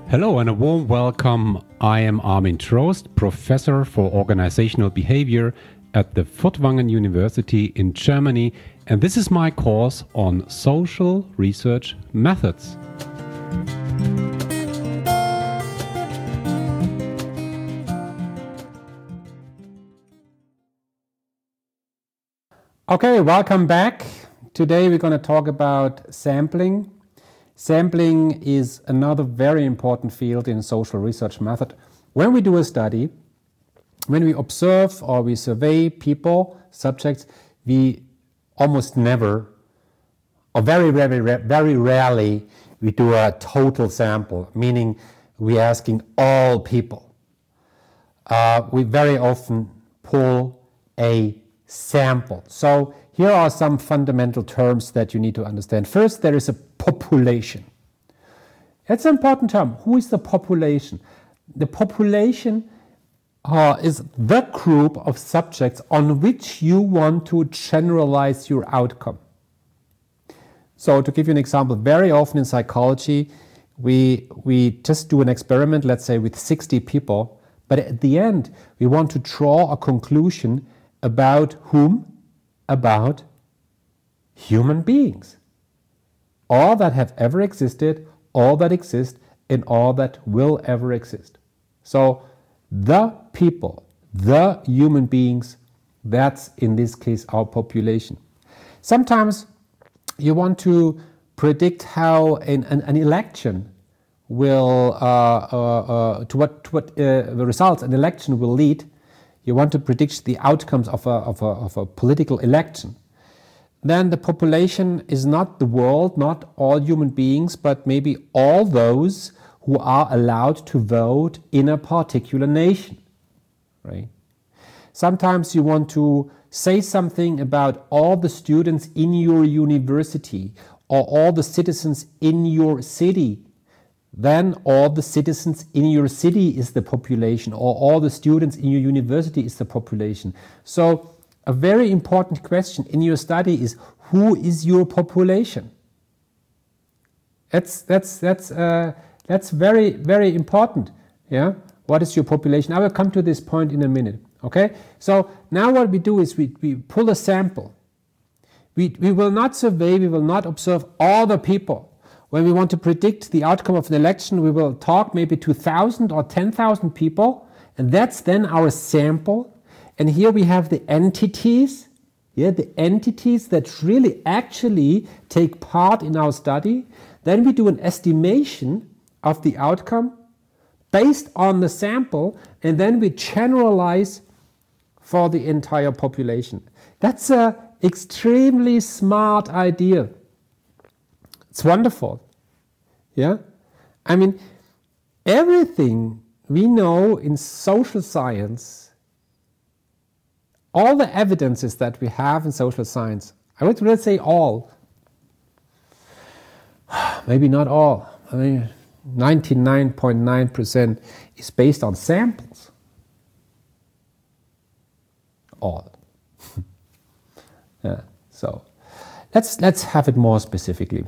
Hello and a warm welcome. I am Armin Trost, Professor for Organizational Behavior at the Furtwangen University in Germany, and this is my course on social research methods. Okay, welcome back. Today we're going to talk about sampling. Sampling is another very important field in social research method. When we do a study, when we observe or we survey people, subjects, we almost never, or very rarely, we do a total sample, meaning we're asking all people. We very often pull a sample. So here are some fundamental terms that you need to understand. First, there is a population. It's an important term. Who is the population? The population is the group of subjects on which you want to generalize your outcome. So to give you an example, very often in psychology, we just do an experiment, let's say with 60 people, but at the end, we want to draw a conclusion about whom? About human beings. All that have ever existed, all that exist, and all that will ever exist. So the people, the human beings, that's in this case our population. Sometimes you want to predict how an election will, to what the results an election will lead. You want to predict the outcomes of a political election. Then the population is not the world, not all human beings, but maybe all those who are allowed to vote in a particular nation, right? Sometimes you want to say something about all the students in your university or all the citizens in your city. Then all the citizens in your city is the population, or all the students in your university is the population. So a very important question in your study is, who is your population? That's very important. Yeah, what is your population? I will come to this point in a minute. Okay, so now what we do is we pull a sample. We will not survey, we will not observe all the people. When we want to predict the outcome of an election, we will talk maybe to 1,000 or 10,000 people, and that's then our sample. And here we have the entities, the entities that really actually take part in our study. Then we do an estimation of the outcome based on the sample, and then we generalize for the entire population. That's an extremely smart idea. It's wonderful. Yeah? I mean, everything we know in social science, all the evidences that we have in social science, I would really say all, maybe not all, I mean 99.9% is based on samples. All. Yeah, so let's have it more specifically.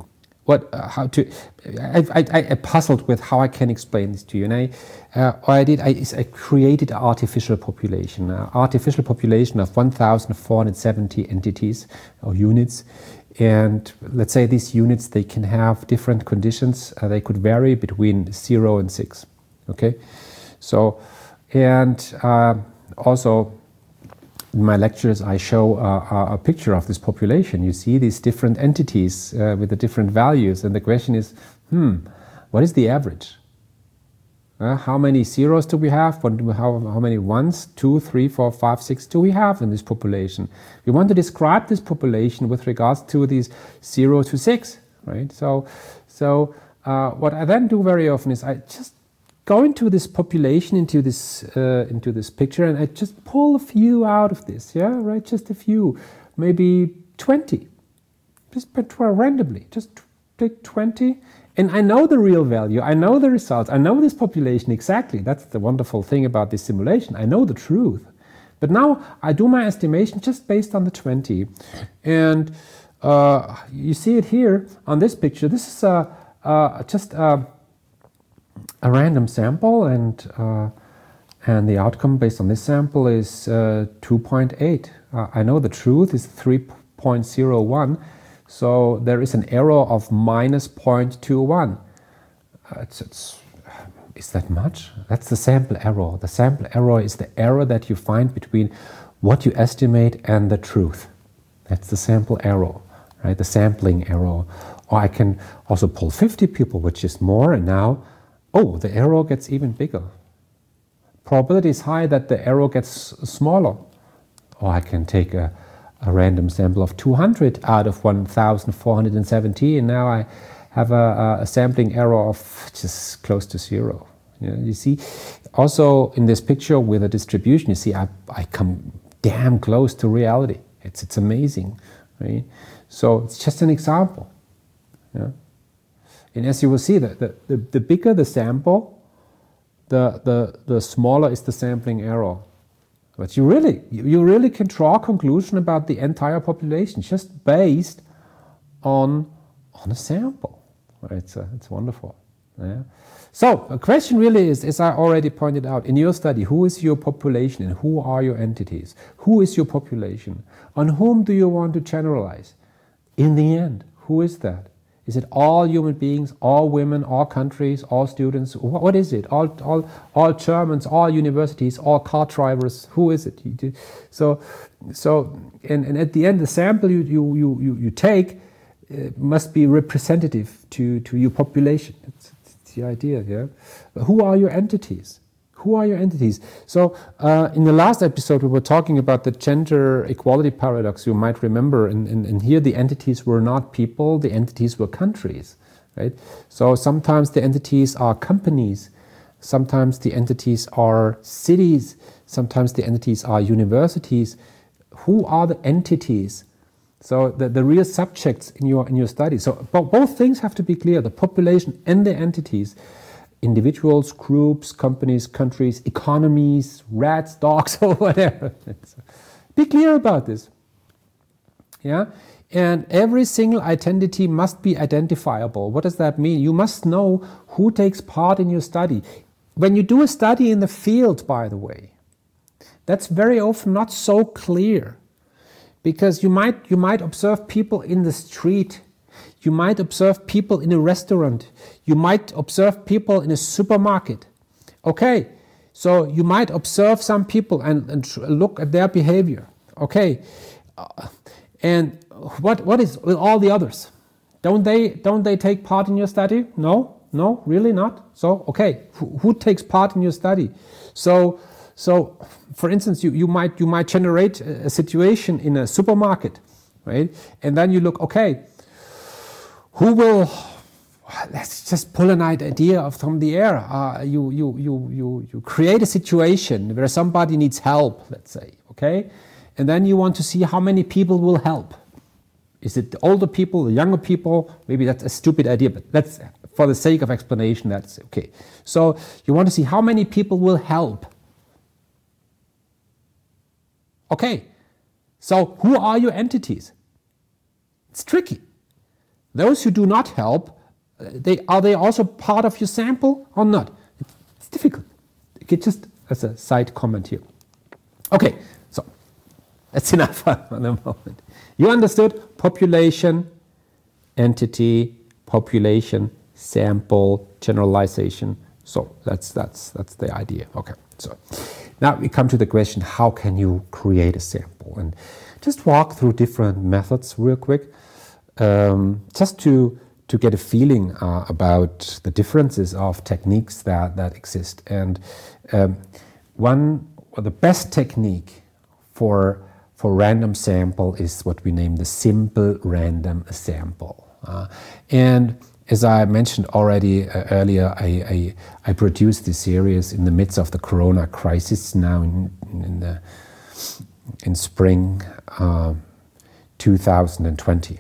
I puzzled with how I can explain this to you, and I created an artificial population of 1,470 entities or units, and let's say these units, they can have different conditions. They could vary between 0 and 6. Okay, so and also. In my lectures, I show a picture of this population. You see these different entities with the different values, and the question is, what is the average? How many zeros do we have? How many ones, 2, 3, 4, 5, 6 do we have in this population? We want to describe this population with regards to these 0 to 6, right? So what I then do very often is I just go into this population, into this picture, and I just pull a few out of this, yeah, right? Just a few, maybe 20, just randomly, just take 20, and I know the real value, I know the results, I know this population exactly. That's the wonderful thing about this simulation. I know the truth, but now I do my estimation just based on the 20, and you see it here on this picture. This is just a random sample, and the outcome based on this sample is 2.8. I know the truth is 3.01, so there is an error of minus 0.21. Is that much? That's the sample error. The sample error is the error that you find between what you estimate and the truth. That's the sample error, right? The sampling error. Or I can also poll 50 people, which is more, and now, oh, the error gets even bigger. Probability is high that the error gets smaller. Or I can take a random sample of 200 out of 1,470, and now I have a sampling error of just close to zero. You see, also in this picture with a distribution, you see I come damn close to reality. It's amazing, right? So it's just an example. Yeah? And as you will see, the bigger the sample, the smaller is the sampling error. But you really can draw a conclusion about the entire population just based on a sample. Right? It's wonderful. Yeah? So the question really is, as I already pointed out, in your study, who is your population and who are your entities? Who is your population? On whom do you want to generalize? In the end, who is that? Is it all human beings, all women, all countries, all students? What is it? All Germans, all universities, all car drivers? Who is it? So at the end, the sample you take must be representative to your population. It's the idea, yeah. But who are your entities? Who are your entities? So in the last episode, we were talking about the gender equality paradox, you might remember, and here the entities were not people, the entities were countries, right? So sometimes the entities are companies, sometimes the entities are cities, sometimes the entities are universities. Who are the entities? So the real subjects in your study. So both things have to be clear, the population and the entities. Individuals, groups, companies, countries, economies, rats, dogs, or whatever. Be clear about this. Yeah? And every single identity must be identifiable. What does that mean? You must know who takes part in your study. When you do a study in the field, by the way, that's very often not so clear. Because you might observe people in the street. You might observe people in a restaurant. You might observe people in a supermarket. Okay, so you might observe some people and look at their behavior. Okay, and what is with all the others? Don't they take part in your study? No, really not. So okay, who takes part in your study? So for instance, you might generate a situation in a supermarket, right? And then you look, okay, who will? Let's just pull an idea from the air. You create a situation where somebody needs help, let's say, okay? And then you want to see how many people will help. Is it the older people, the younger people? Maybe that's a stupid idea, but that's, for the sake of explanation, that's okay. So you want to see how many people will help. Okay, so who are your entities? It's tricky. Those who do not help, are they also part of your sample or not? It's difficult. Just as a side comment here. Okay, so that's enough for the moment. You understood population, entity, population, sample, generalization. So that's the idea. Okay, so now we come to the question, how can you create a sample? And just walk through different methods real quick. Just to get a feeling about the differences of techniques that exist. And the best technique for random sample is what we name the simple random sample. And as I mentioned already earlier, I produced this series in the midst of the Corona crisis now in spring 2020.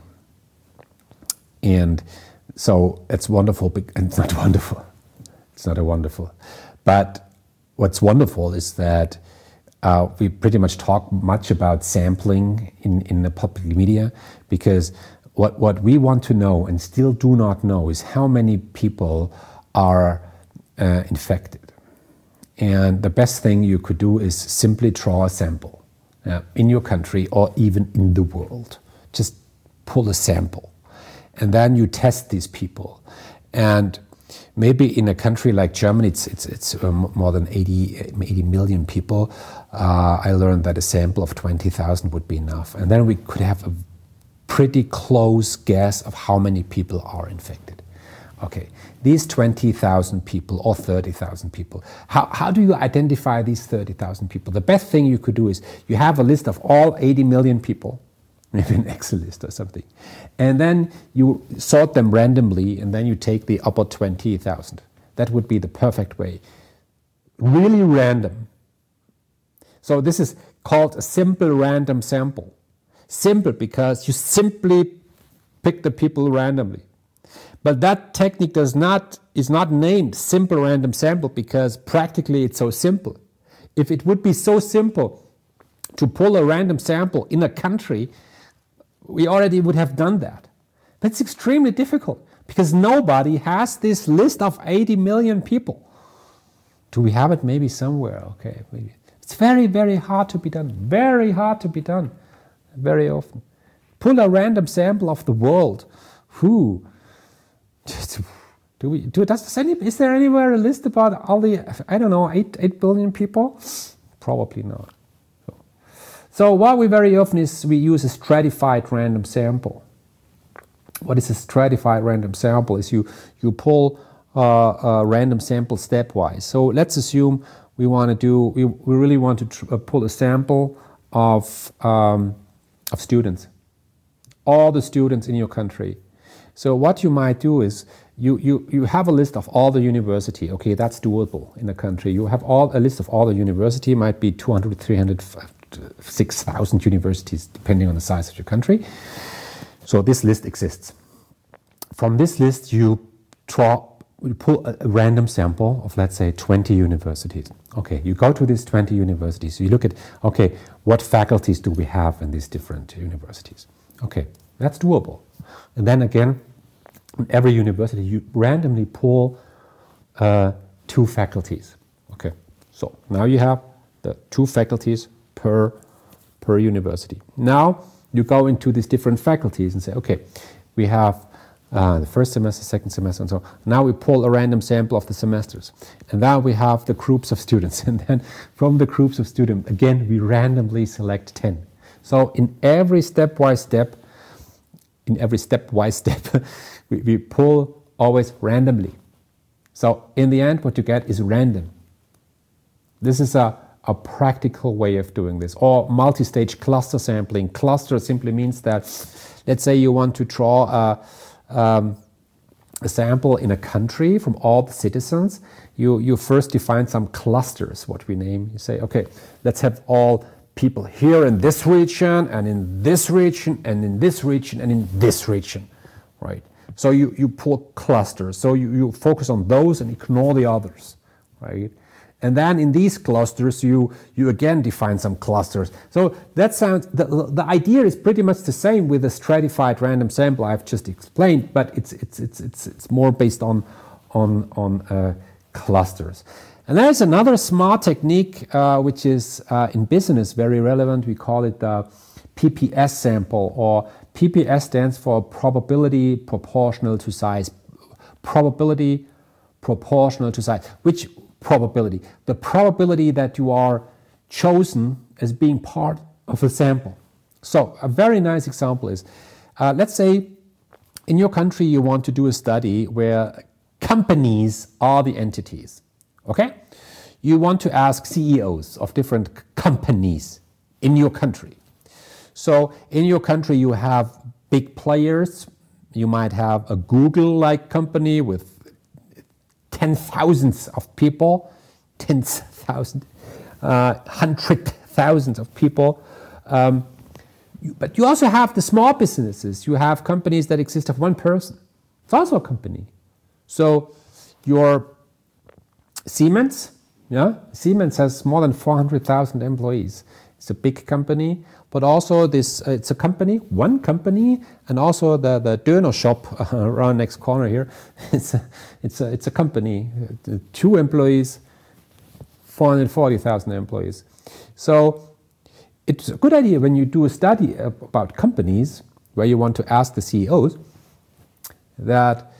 And so it's wonderful, and it's not wonderful. It's not a wonderful. But what's wonderful is that we pretty much talk much about sampling in the public media, because what we want to know and still do not know is how many people are infected. And the best thing you could do is simply draw a sample in your country or even in the world. Just pull a sample. And then you test these people. And maybe in a country like Germany, it's more than 80 million people. I learned that a sample of 20,000 would be enough. And then we could have a pretty close guess of how many people are infected. Okay, these 20,000 people or 30,000 people, how do you identify these 30,000 people? The best thing you could do is you have a list of all 80 million people, maybe an Excel list or something, and then you sort them randomly, and then you take the upper 20,000. That would be the perfect way. Really random. So this is called a simple random sample. Simple because you simply pick the people randomly. But that technique is not named simple random sample because practically it's so simple. If it would be so simple to pull a random sample in a country, we already would have done that. But it's extremely difficult because nobody has this list of 80 million people. Do we have it maybe somewhere? Okay, maybe. It's very, very hard to be done. Very hard to be done. Very often. Pull a random sample of the world. Who? Is there anywhere a list about all the, I don't know, 8 billion people? Probably not. So what we very often is we use a stratified random sample. What is a stratified random sample? Is you pull a random sample stepwise. So let's assume we really want to pull a sample of students, all the students in your country. So what you might do is you have a list of all the university. Okay, that's doable in a country. You have a list of all the university, might be 200, 300, 6,000 universities, depending on the size of your country. So this list exists. From this list, you pull a random sample of, let's say, 20 universities. Okay, you go to these 20 universities. You look at, okay, what faculties do we have in these different universities? Okay, that's doable. And then again, in every university, you randomly pull 2 faculties. Okay, so now you have the 2 faculties per university. Now you go into these different faculties and say, okay, we have the first semester, second semester, and so on. Now we pull a random sample of the semesters. And now we have the groups of students. And then from the groups of students, again, we randomly select 10. So in every stepwise step, we pull always randomly. So in the end, what you get is random. This is a practical way of doing this. Or multi-stage cluster sampling. Cluster simply means that, let's say you want to draw a sample in a country from all the citizens. You first define some clusters, what we name. You say, okay, let's have all people here in this region, and in this region, and in this region, and in this region, right? So you pull clusters. So you focus on those and ignore the others, right? And then in these clusters, you again define some clusters. So that sounds, the idea is pretty much the same with the stratified random sample I've just explained, but it's more based on clusters. And there's another smart technique which is in business very relevant. We call it the PPS sample, or PPS stands for probability proportional to size. Probability proportional to size. Which probability? The probability that you are chosen as being part of a sample. So a very nice example is, let's say in your country you want to do a study where companies are the entities. Okay? You want to ask CEOs of different companies in your country. So in your country you have big players. You might have a Google-like company with 10,000s of people, 10,000, 100,000 of people. But you also have the small businesses. You have companies that exist of one person. It's also a company. So your Siemens, Siemens has more than 400,000 employees. It's a big company, but also it's a company, one company, and also the Döner shop around next corner here. It's a company, 2 employees, 440,000 employees. So it's a good idea when you do a study about companies where you want to ask the CEOs that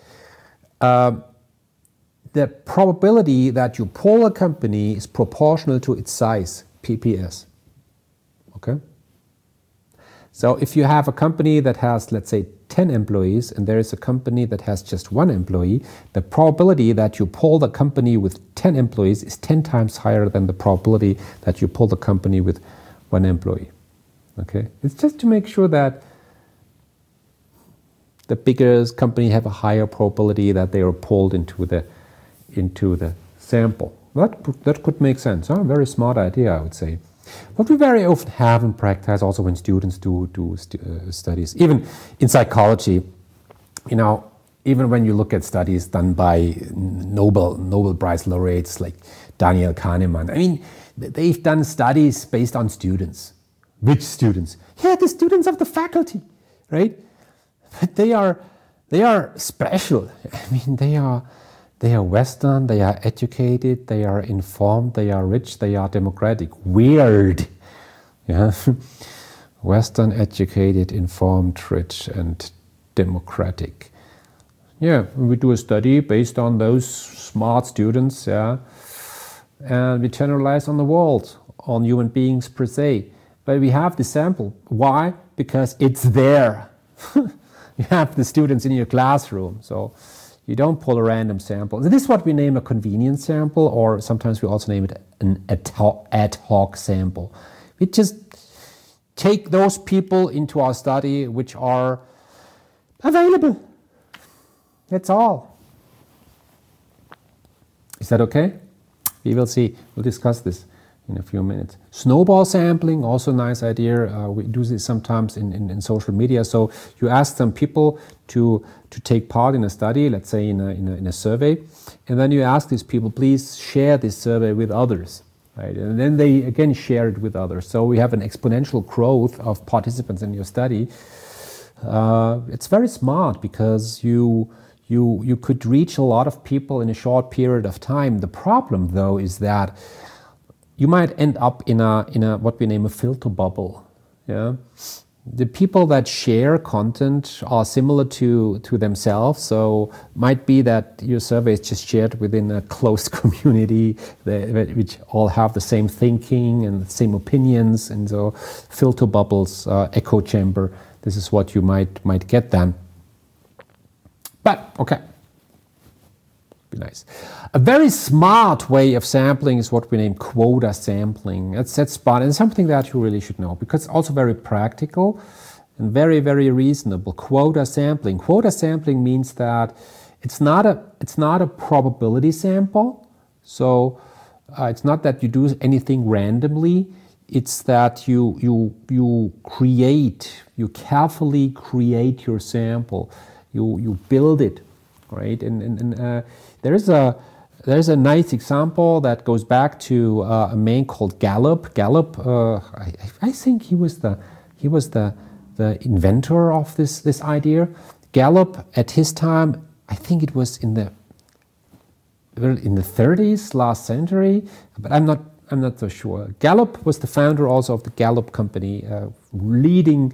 the probability that you pull a company is proportional to its size, PPS. Okay? So if you have a company that has, let's say, 10 employees and there is a company that has just 1 employee, the probability that you pull the company with 10 employees is 10 times higher than the probability that you pull the company with 1 employee. Okay? It's just to make sure that the bigger company have a higher probability that they are pulled into the sample. That could make sense. Huh? Very smart idea, I would say. What we very often have in practice, also when students do studies, even in psychology, even when you look at studies done by Nobel Prize laureates like Daniel Kahneman, I mean, they've done studies based on students. Which students? Yeah, the students of the faculty, right? But they are special. I mean, they are Western, they are educated, they are informed, they are rich, they are democratic. Weird. Yeah. Western, educated, informed, rich, and democratic. Yeah, we do a study based on those smart students, yeah, and we generalize on the world, on human beings per se. But we have the sample. Why? Because it's there. You have the students in your classroom, so you don't pull a random sample. This is what we name a convenience sample, or sometimes we also name it an ad hoc sample. We just take those people into our study which are available. That's all. Is that okay? We will see. We'll discuss this in a few minutes. Snowball sampling, also a nice idea. We do this sometimes in social media. So you ask some people to take part in a study, let's say in a survey, and then you ask these people, please share this survey with others, right? And then they again share it with others. So we have an exponential growth of participants in your study. It's very smart because you could reach a lot of people in a short period of time. The problem, though, is that you might end up in a what we name a filter bubble. Yeah, the people that share content are similar to themselves, so might be that your survey is just shared within a closed community which all have the same thinking and the same opinions, and so filter bubbles, echo chamber. This is what you might get then. But okay. Be nice. A very smart way of sampling is what we name quota sampling. That's smart, and something that you really should know because it's also very practical and very, very reasonable. Quota sampling. Quota sampling means that it's not a probability sample. So it's not that you do anything randomly. It's that you carefully create your sample. You build it, right? And there's a nice example that goes back to a man called Gallup. Gallup, I think he was the inventor of this idea. Gallup at his time, I think it was in the 30s, last century, but I'm not so sure. Gallup was the founder also of the Gallup company, a leading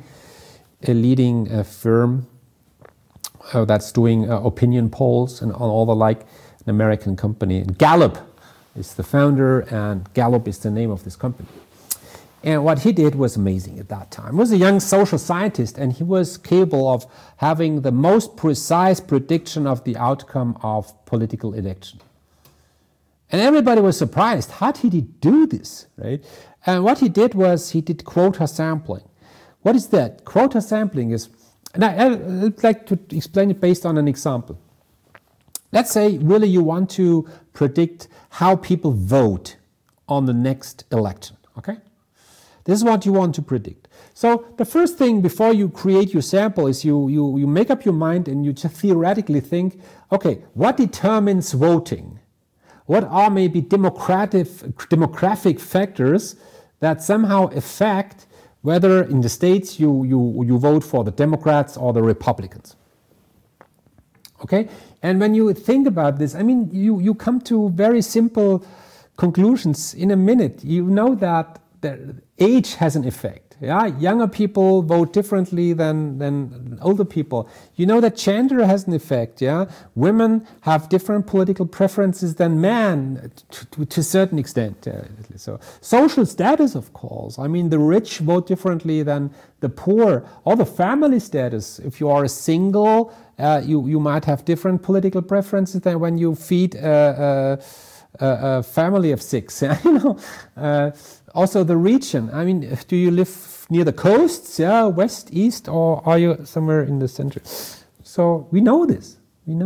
firm that's doing opinion polls and all the like, an American company. And Gallup is the founder, and Gallup is the name of this company. And what he did was amazing at that time. He was a young social scientist, and he was capable of having the most precise prediction of the outcome of political election. And everybody was surprised. How did he do this, right? And what he did was he did quota sampling. What is that? Quota sampling is, and I'd like to explain it based on an example. Let's say really you want to predict how people vote on the next election, okay? This is what you want to predict. So the first thing before you create your sample is you make up your mind and you just theoretically think, okay, what determines voting? What are maybe demographic factors that somehow affect whether in the states you vote for the Democrats or the Republicans. Okay? And when you think about this, I mean, you come to very simple conclusions in a minute. You know that the age has an effect. Yeah, younger people vote differently than older people. You know that gender has an effect. Yeah, women have different political preferences than men to a certain extent. So social status, of course. I mean, the rich vote differently than the poor. Or the family status. If you are a single, you might have different political preferences than when you feed a family of 6. You know. Also the region, I mean, do you live near the coasts, yeah, west, east, or are you somewhere in the center? So we know this.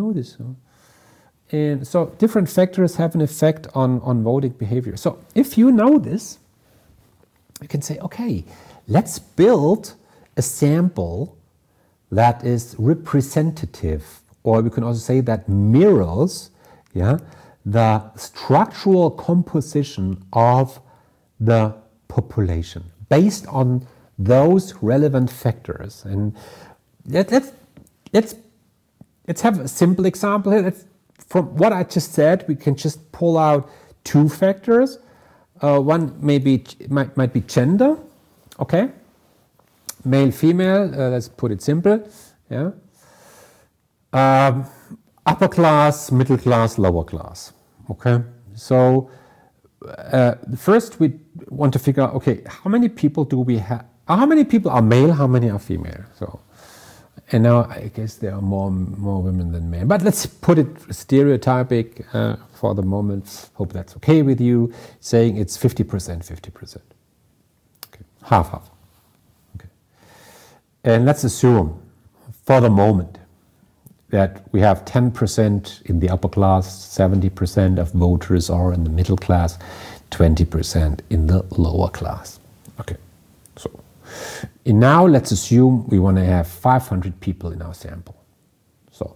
And so different factors have an effect on voting behavior. So if you know this, you can say, okay, let's build a sample that is representative, or we can also say that mirrors, yeah, the structural composition of the population based on those relevant factors. And let's have a simple example here. From what I just said, we can just pull out 2 factors. One might be gender, okay? Male, female. Let's put it simple. Yeah. Upper class, middle class, lower class. Okay. So first we want to figure out, okay, how many people do we have? How many people are male? How many are female? So, and now I guess there are more women than men. But let's put it stereotypic for the moment. Hope that's okay with you. Saying it's 50%, 50%. Okay, half. Okay, and let's assume for the moment that we have 10% in the upper class, 70% of voters are in the middle class, 20% in the lower class. Okay, so and now let's assume we want to have 500 people in our sample. So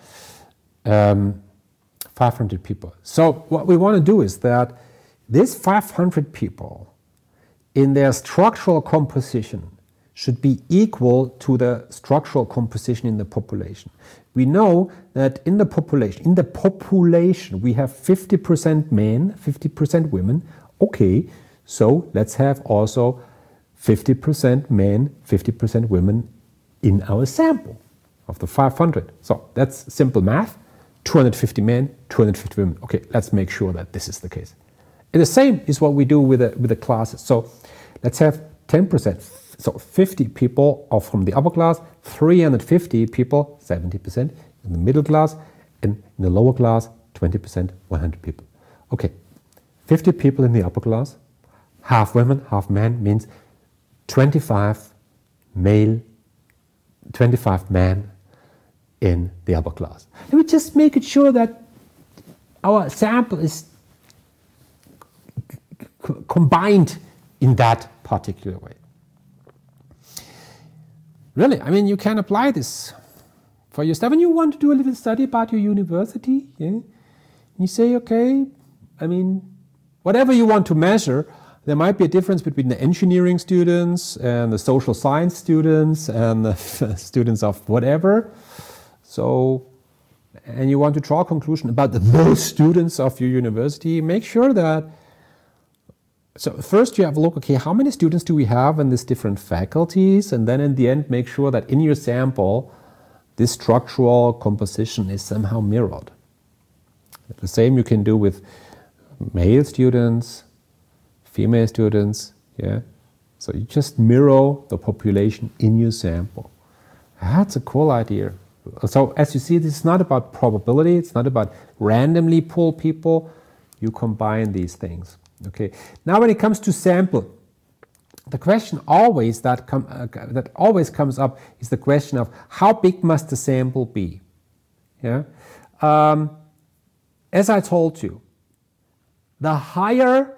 500 people. So what we want to do is that these 500 people in their structural composition should be equal to the structural composition in the population. We know that in the population we have 50% men, 50% women. Okay, so let's have also 50% men, 50% women in our sample of the 500. So that's simple math. 250 men, 250 women. Okay, let's make sure that this is the case. And the same is what we do with the classes. So let's have 10%. So 50 people are from the upper class, 350 people, 70% in the middle class, and in the lower class, 20%, 100 people. Okay, 50 people in the upper class, half women, half men, means 25 male, 25 men in the upper class. And we just make it sure that our sample is combined in that particular way. Really, I mean, you can apply this for your stuff. When you want to do a little study about your university, yeah, you say, okay, I mean, whatever you want to measure, there might be a difference between the engineering students and the social science students and the students of whatever. So, and you want to draw a conclusion about those students of your university, make sure that, so first you have a look, okay, how many students do we have in these different faculties? And then in the end, make sure that in your sample, this structural composition is somehow mirrored. The same you can do with male students, female students, yeah. So you just mirror the population in your sample. That's a cool idea. So as you see, this is not about probability. It's not about randomly pull people. You combine these things. Okay. Now, when it comes to sample, the question always that always comes up is the question of how big must the sample be? Yeah. As I told you, the higher,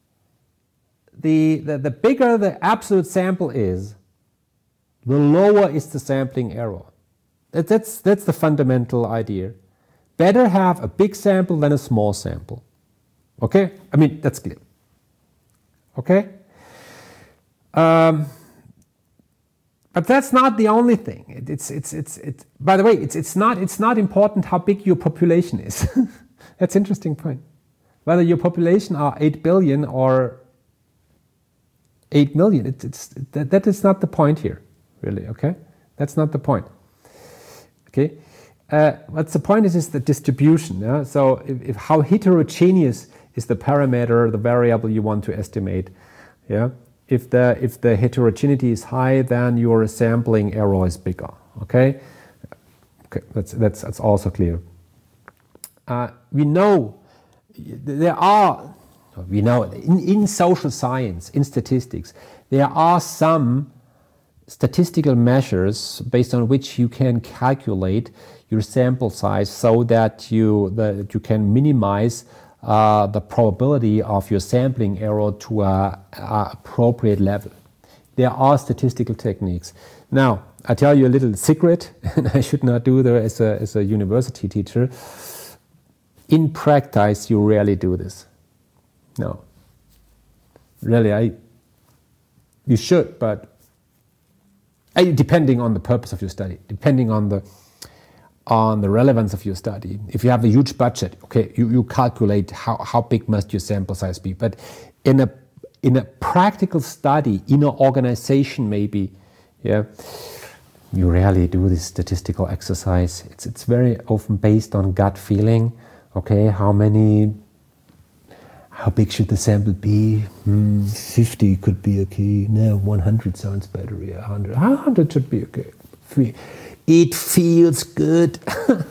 the bigger the absolute sample is, the lower is the sampling error. That's the fundamental idea. Better have a big sample than a small sample. Okay? I mean, that's clear. Okay? But that's not the only thing. By the way, it's not important how big your population is. That's an interesting point. Whether your population are 8 billion or 8 million, that is not the point here, really, okay? That's not the point, okay? What's the point is the distribution, yeah? So if how heterogeneous is the parameter, the variable you want to estimate, yeah? If the heterogeneity is high, then your sampling error is bigger, okay? Okay, that's also clear. We know in social science, in statistics, there are some statistical measures based on which you can calculate your sample size so that you can minimize the probability of your sampling error to a appropriate level. There are statistical techniques. Now, I tell you a little secret, and I should not do that as a university teacher. In practice, you rarely do this. No. Really, you should, but depending on the purpose of your study, depending on the relevance of your study. If you have a huge budget, okay, you calculate how big must your sample size be. But in a practical study, in an organization maybe, yeah, you rarely do this statistical exercise. It's very often based on gut feeling. Okay, how big should the sample be? 50 could be okay. No, 100 sounds better. Yeah, 100. 100 should be okay. It feels good.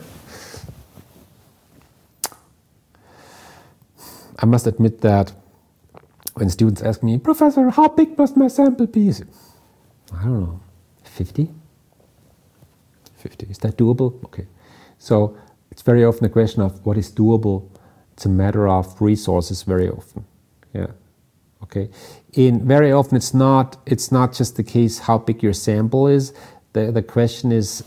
I must admit that when students ask me, Professor, how big must my sample be? I don't know, 50? 50, is that doable? Okay. So it's very often a question of what is doable. It's a matter of resources very often. Yeah. Okay. Very often it's not just the case how big your sample is. The question is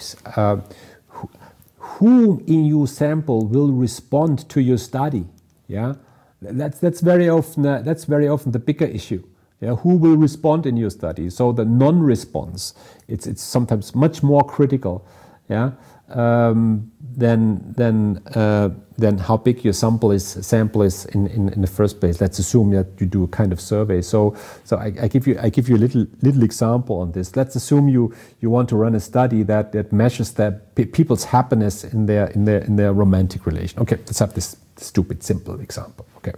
who in your sample will respond to your study? Yeah. That's very often the bigger issue. Yeah, who will respond in your study? So the non-response, it's sometimes much more critical, yeah, than how big your sample is in the first place. Let's assume that you do a kind of survey. So I give you a little example on this. Let's assume you want to run a study that measures people's happiness in their romantic relation. Okay, let's have this stupid simple example. Okay.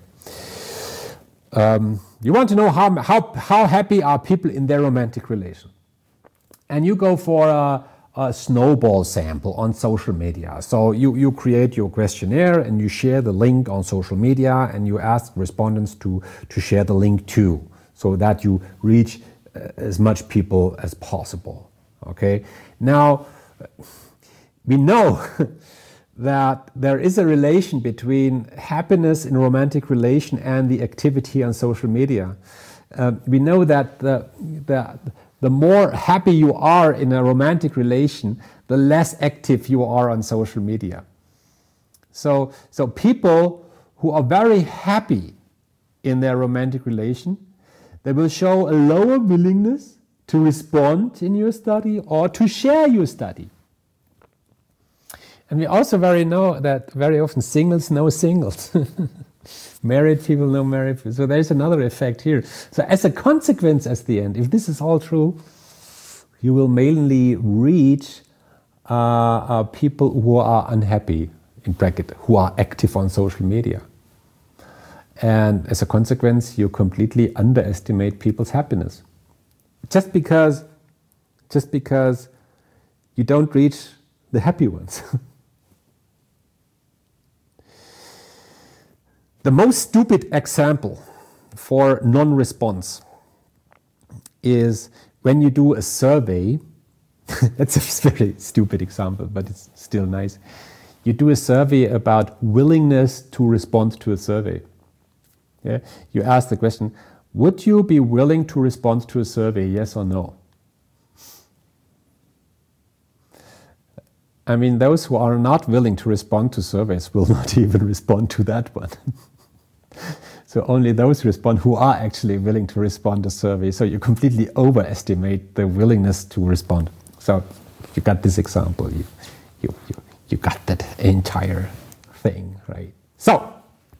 You want to know how happy are people in their romantic relation, and you go for a snowball sample on social media. So you create your questionnaire and you share the link on social media, and you ask respondents to share the link too, so that you reach as much people as possible. Okay. Now we know that there is a relation between happiness in a romantic relation and the activity on social media. We know that the more happy you are in a romantic relation, the less active you are on social media. So people who are very happy in their romantic relation, they will show a lower willingness to respond in your study or to share your study. And we also know that very often singles know singles. Married people know married people. So there's another effect here. So as a consequence, at the end, if this is all true, you will mainly reach people who are unhappy, in bracket, who are active on social media. And as a consequence, you completely underestimate people's happiness. Just because you don't reach the happy ones. The most stupid example for non-response is when you do a survey. That's a very stupid example, but it's still nice. You do a survey about willingness to respond to a survey. Yeah? You ask the question, would you be willing to respond to a survey, yes or no? I mean, those who are not willing to respond to surveys will not even respond to that one. So only those respond who are actually willing to respond to survey. So you completely overestimate the willingness to respond. So you got this example. You got that entire thing, right? So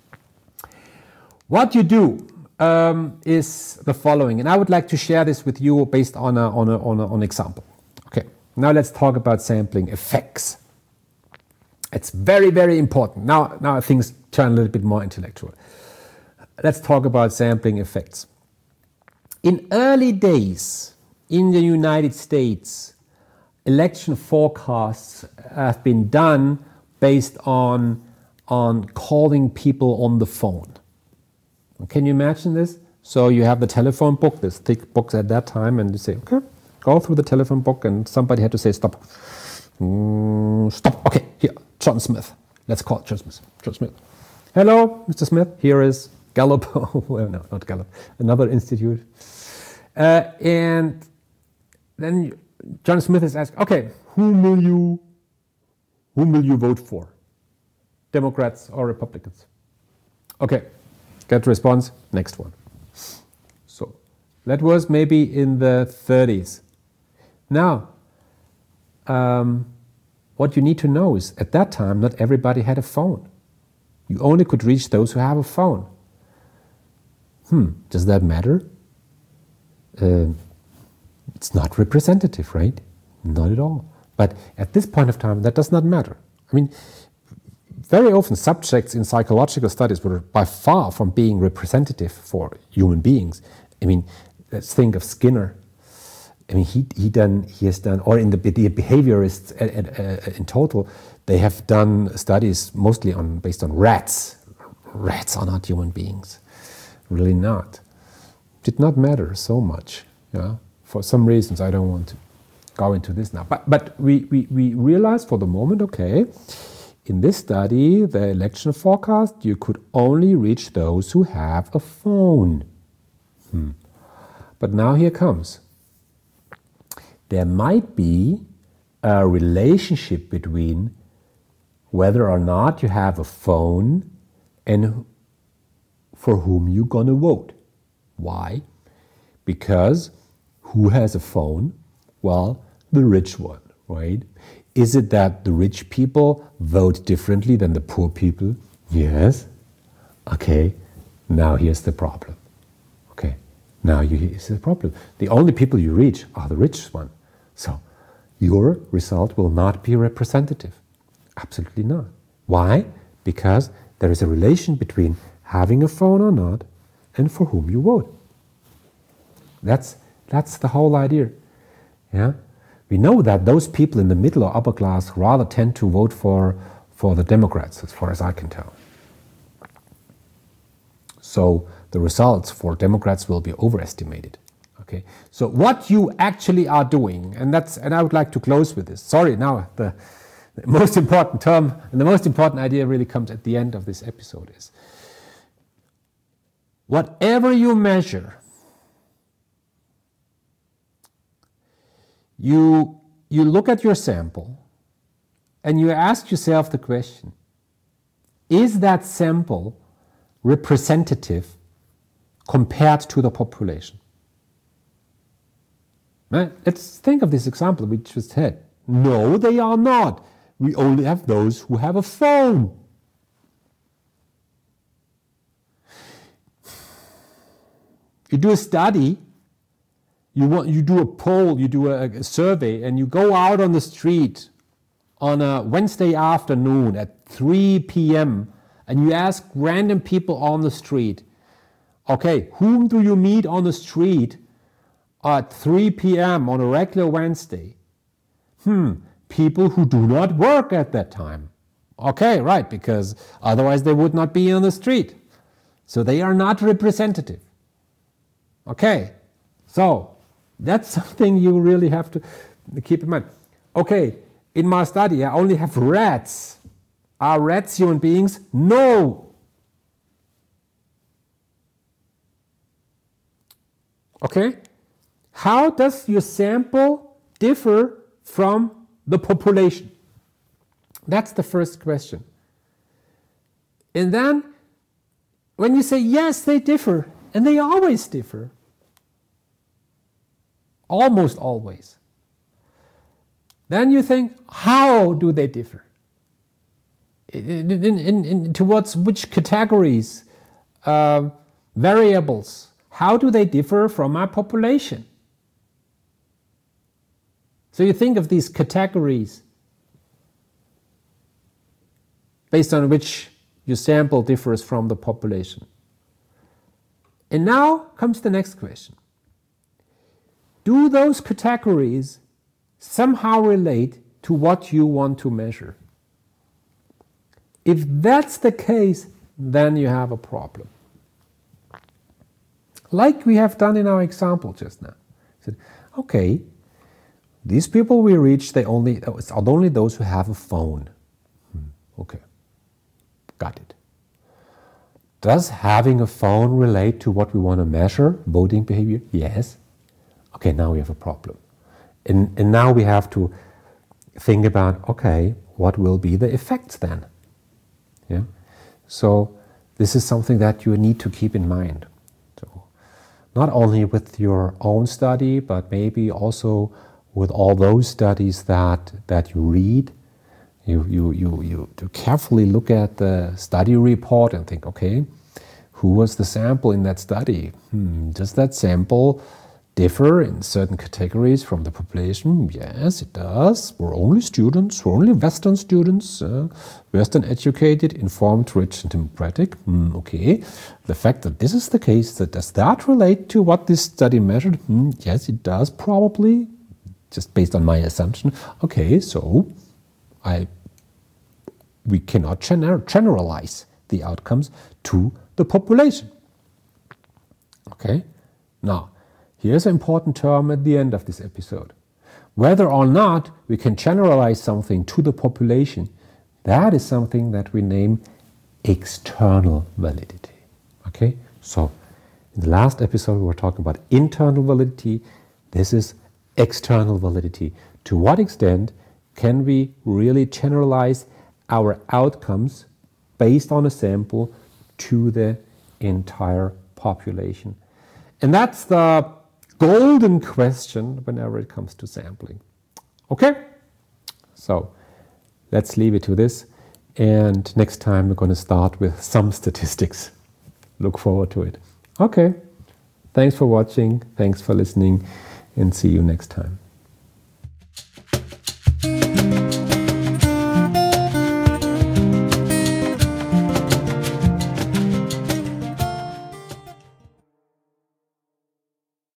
what you do is the following, and I would like to share this with you based on an example. Okay, now let's talk about sampling effects. It's very, very important. Now things turn a little bit more intellectual. Let's talk about sampling effects. In early days in the United States, election forecasts have been done based on calling people on the phone. Can you imagine this? So you have the telephone book, this thick books at that time, and you say, okay, go through the telephone book, and somebody had to say stop. Stop. Okay, here, John Smith. Let's call it John Smith. John Smith. Hello, Mr. Smith. Here is Gallup. Well, no, not Gallup. Another institute. And then John Smith is asked, okay, whom will you vote for? Democrats or Republicans? Okay, get response, next one. So that was maybe in the 30s. Now, what you need to know is at that time, not everybody had a phone. You only could reach those who have a phone. Does that matter? It's not representative, right? Not at all. But at this point of time, that does not matter. I mean, very often subjects in psychological studies were by far from being representative for human beings. I mean, let's think of Skinner. I mean, he has done, or in the behaviorists in total, they have done studies mostly based on rats. Rats are not human beings. Really not. Did not matter so much. Yeah, for some reasons I don't want to go into this now. But we realized for the moment, okay, in this study, the election forecast, you could only reach those who have a phone. But now here comes. There might be a relationship between whether or not you have a phone and for whom you're going to vote. Why? Because who has a phone? Well, the rich one, right? Is it that the rich people vote differently than the poor people? Yes. Okay, now here's the problem. Okay, now here's the problem. The only people you reach are the rich one. So your result will not be representative. Absolutely not. Why? Because there is a relation between having a phone or not and for whom you vote. That's the whole idea. Yeah? We know that those people in the middle or upper class rather tend to vote for the Democrats, as far as I can tell. So the results for Democrats will be overestimated. Okay. So what you actually are doing, and I would like to close with this. Sorry, now the most important term and the most important idea really comes at the end of this episode is whatever you measure, you look at your sample and you ask yourself the question, is that sample representative compared to the population? Let's think of this example we just had. No, they are not. We only have those who have a phone. You do a study, you do a poll, you do a survey, and you go out on the street on a Wednesday afternoon at 3 p.m. and you ask random people on the street, okay, whom do you meet on the street at 3 p.m. on a regular Wednesday? People who do not work at that time. Okay, right, because otherwise they would not be on the street. So they are not representative. Okay, so that's something you really have to keep in mind. Okay, in my study I only have rats. Are rats human beings? No. Okay, how does your sample differ from the population? That's the first question. And then when you say, yes, they differ, and they always differ, almost always, then you think, how do they differ? Towards which categories, variables, how do they differ from our population? So you think of these categories based on which your sample differs from the population. And now comes the next question. Do those categories somehow relate to what you want to measure? If that's the case, then you have a problem. Like we have done in our example just now. Said, okay, these people we reach, it's only those who have a phone. Okay, got it. Does having a phone relate to what we want to measure, voting behavior? Yes. Okay, now we have a problem. And now we have to think about, okay, what will be the effects then? Yeah. So this is something that you need to keep in mind. So not only with your own study, but maybe also with all those studies that you read. You carefully look at the study report and think, okay, who was the sample in that study? Does that sample differ in certain categories from the population? Yes, it does. We're only students, we're only Western students, Western educated, informed, rich and democratic. Okay, the fact that this is the case, does that relate to what this study measured? Yes, it does, probably, just based on my assumption. Okay, so we cannot generalize the outcomes to the population. Okay, now, here's an important term at the end of this episode. Whether or not we can generalize something to the population, that is something that we name external validity. Okay, so in the last episode we were talking about internal validity. This is external validity. To what extent can we really generalize our outcomes based on a sample to the entire population? And that's the golden question whenever it comes to sampling. Okay? So let's leave it to this. And next time we're going to start with some statistics. Look forward to it. Okay. Thanks for watching. Thanks for listening. And see you next time.